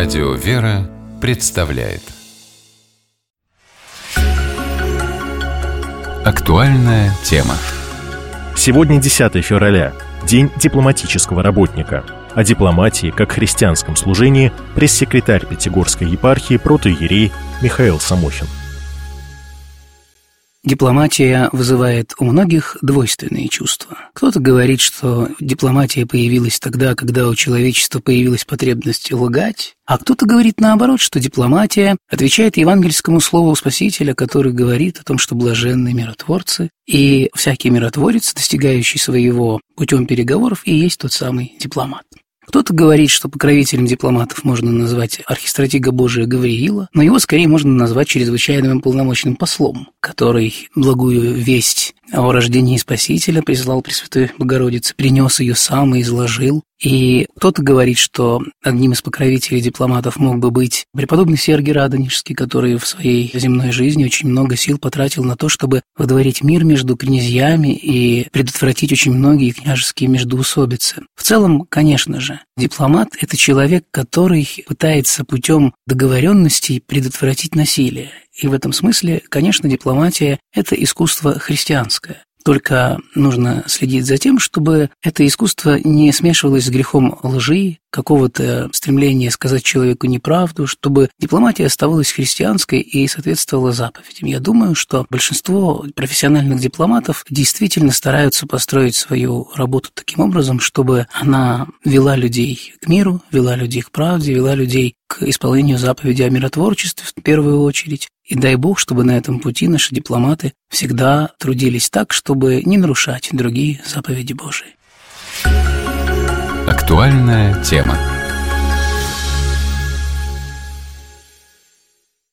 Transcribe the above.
Радио «Вера» представляет актуальная тема. Сегодня 10 февраля, День дипломатического работника. О дипломатии как христианском служении пресс-секретарь Пятигорской епархии протоиерей Михаил Самохин. Дипломатия вызывает у многих двойственные чувства. Кто-то говорит, что дипломатия появилась тогда, когда у человечества появилась потребность лгать, а кто-то говорит наоборот, что дипломатия отвечает евангельскому слову Спасителя, который говорит о том, что блаженны миротворцы, и всякий миротворец, достигающий своего путем переговоров, и есть тот самый дипломат. Кто-то говорит, что покровителем дипломатов можно назвать архистратига Божия Гавриила, но его скорее можно назвать чрезвычайным и полномочным послом, который благую весть о рождении Спасителя прислал Пресвятой Богородице, принес ее сам и изложил. И кто-то говорит, что одним из покровителей дипломатов мог бы быть преподобный Сергий Радонежский, который в своей земной жизни очень много сил потратил на то, чтобы водворить мир между князьями и предотвратить очень многие княжеские междоусобицы. В целом, конечно же, дипломат – это человек, который пытается путем договоренностей предотвратить насилие. И в этом смысле, конечно, дипломатия – это искусство христианское. Только нужно следить за тем, чтобы это искусство не смешивалось с грехом лжи, какого-то стремления сказать человеку неправду, чтобы дипломатия оставалась христианской и соответствовала заповедям. Я думаю, что большинство профессиональных дипломатов действительно стараются построить свою работу таким образом, чтобы она вела людей к миру, вела людей к правде, вела людей к исполнению заповеди о миротворчестве в первую очередь. И дай Бог, чтобы на этом пути наши дипломаты всегда трудились так, чтобы не нарушать другие заповеди Божии. Актуальная тема.